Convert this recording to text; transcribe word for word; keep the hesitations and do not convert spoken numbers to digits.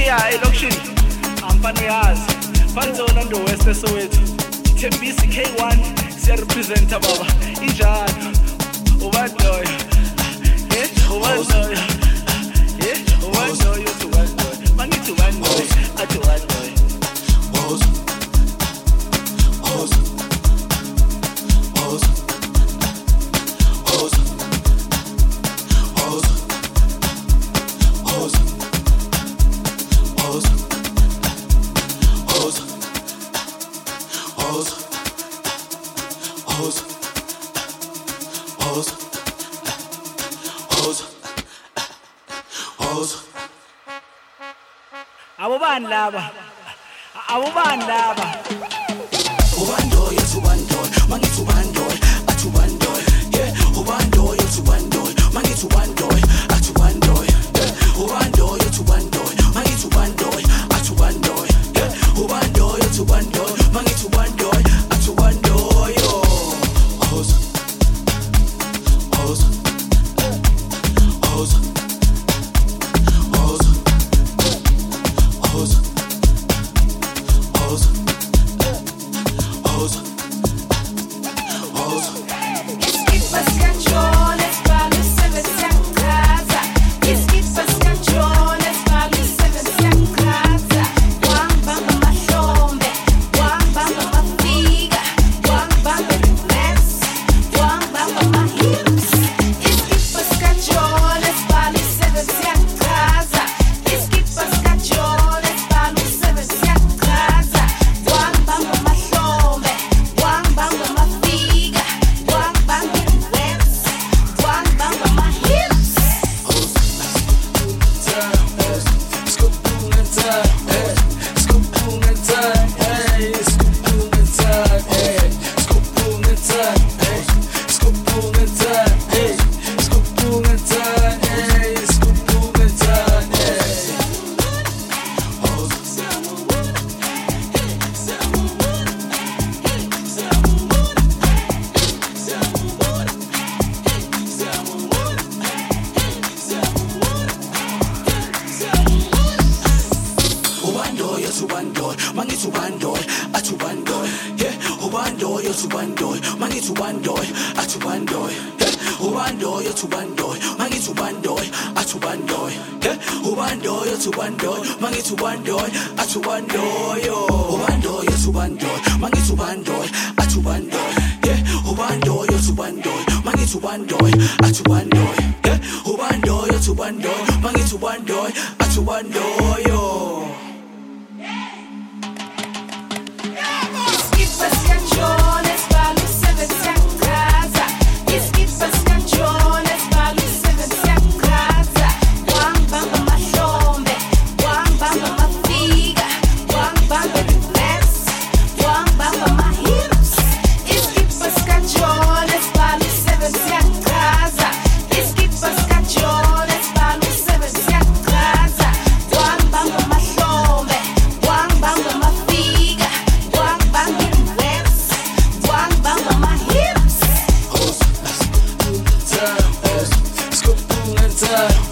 yeah elokishini ampane yazi fanzona ndo West Soweto Thembisi K one siyarepresenta baba injalo ubandoyo eh ubandoyo eh ubandoyo ubandoyo mangithi ubandoyo athi ubandoyo boss boss boss boss boss boss boss Hoes, hoes, hoes, hoes, hoes. Awubani laba? Awubani laba? Ubandoyo to bandoy, mangithi ubandoy, athi ubandoy. Yeah, ubandoyo to bandoy, mangithi ubandoy, athi ubandoy. Yeah, ubandoyo to bandoy, mangithi ubandoy, athi ubandoy. Yeah, ubandoyo to bandoy, mangithi ubandoy, athi ubandoy. Hoes, hoes, hoes, hoes, hoes, hoes, hoes, hoes. Esquipas canciones para los seves en casa. Esquipas canciones para los seves en casa. One bamba machombe, one bamba mafiga, one bamba dance, one bamba my hips. Esquipas canciones para los seves en casa. Esquipas canciones para los seves en casa. One bamba machombe, one bamba mafiga, one bamba dance, one bamba my hips. Ubandoyo to bandoy, mangithi ubandoy, athi ubandoy. Yeah, ubandoyo to bandoy, mangithi ubandoy, athi ubandoy. Yeah, ubandoyo to bandoy, mangithi ubandoy, athi ubandoy. Yeah, ubandoyo to bandoy, mangithi ubandoy, athi ubandoy. Ubandoyo to bandoy, mangithi ubandoy, athi ubandoy. Yeah, ubandoyo to bandoy, mangithi ubandoy, athi ubandoy. Yeah, ubandoyo to bandoy, mangithi ubandoy, athi ubandoy. Esquipas canciones para los seves en casa. Esquipas canciones para los seves en casa. One bamba machombe, one bamba mafiga, one bamba dance, one bamba my hips. Esquipas canciones para los seves en casa. Esquipas canciones para los seves en casa. One bamba machombe, one bamba mafiga, one bamba dance, one bamba my hips. Hoes, hoes, scoop, boom, and time.